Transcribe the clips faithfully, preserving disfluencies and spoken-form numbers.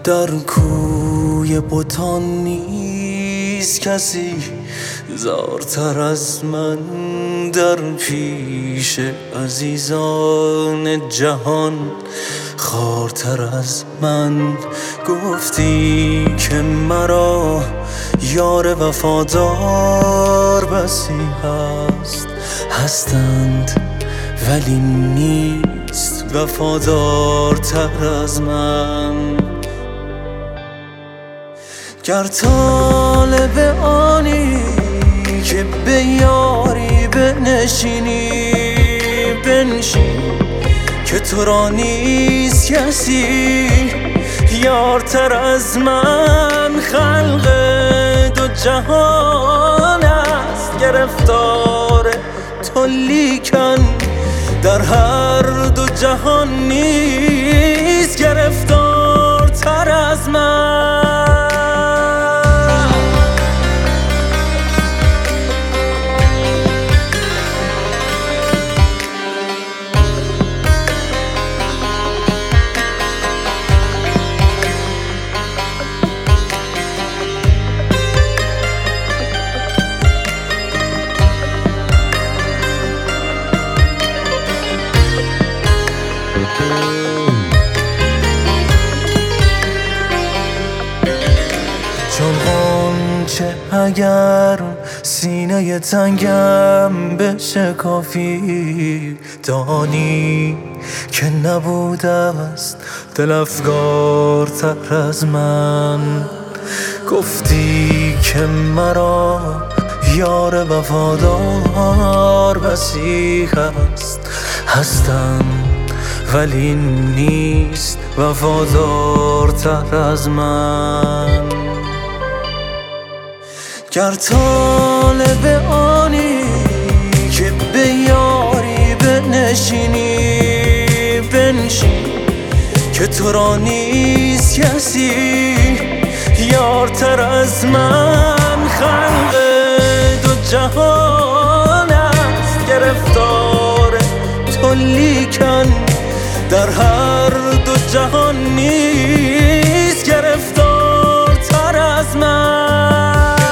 در کوی بتان نیست کسی زارتر از من، در پیش عزیزان جهان خوارتر از من. گفتی که مرا یار وفادار بسی هست، هستند ولی نیست وفادارتر از من. گر طالب آنی که به یاری بنشینی، بنشین که تو را نیست کسی یارتر از من. خلق دو جهان است گرفتار تو، لیکن در هر دو جهان نیست گرفتارتر از من. چون غنچه اگر سینه تنگم بشکافی، دانی که نبوده است دل افگارتر از من. گفتی که مرا یار وفادار بسی هست، هستم ولی نیست وفادارتر از من. گر طالب آنی که به یاری بنشینی، بنشین که تو را نیست کسی یارتر از من. خلق دو جهان است گرفتار تو، لیکن در هر دو جهان نیست گرفتارتر از من.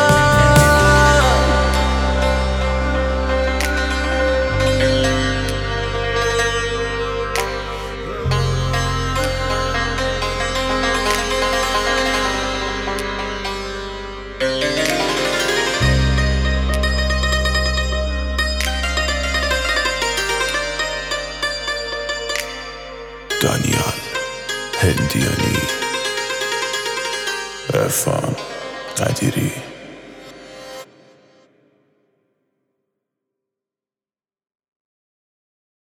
دانیال هندیانی، عرفان قدیری.